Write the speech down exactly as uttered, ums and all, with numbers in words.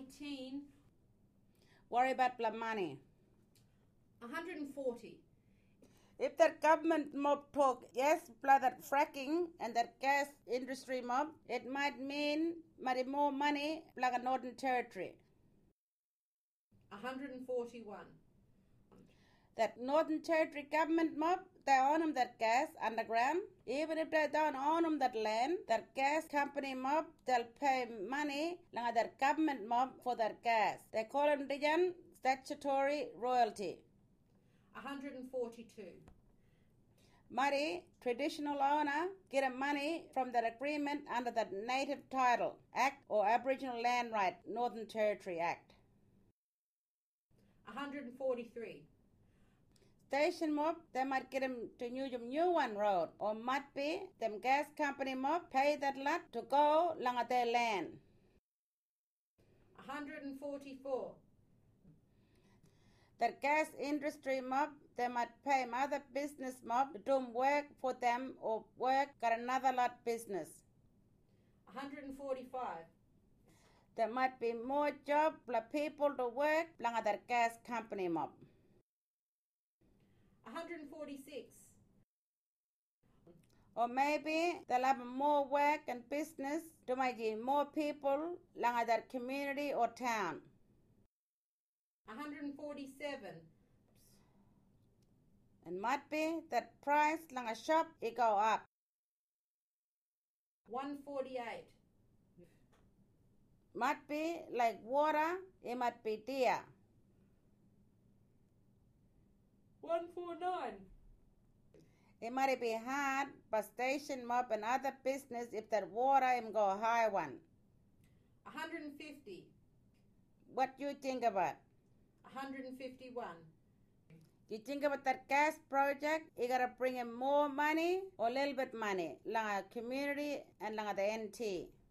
nineteen. Worry about the money. one hundred forty. If the government mob talk yes, blood that fracking and that gas industry mob, it might mean much more money like a Northern Territory. one hundred forty-one. That Northern Territory government mob, they own them that gas underground. Even if they don't own them that land, that gas company mob, they'll pay money like that government mob for that gas. They call them the statutory royalty. one hundred forty-two. Muddy, traditional owner, get a money from that agreement under the Native Title Act or Aboriginal Land Right Northern Territory Act. one hundred forty-three. Station mob, they might get them to use them new one road, or might be them gas company mob pay that lot to go along at their land. one hundred forty-four. That gas industry mob, they might pay other business mob to do work for them or work at another lot business. one hundred forty-five. There might be more job for people to work along at that gas company mob. one hundred forty-six. Or maybe they'll have more work and business to make more people along at that community or town. one hundred forty-seven. And might be that price along a shop it go up. one hundred forty-eight. Might be like water, it might be dear. one hundred forty-nine. It might be hard, but station mob and other business if that water him go high one. one hundred fifty. What you think about? one hundred fifty-one. You think about that gas project, you gotta bring in more money or a little bit money, like a community and like the N T.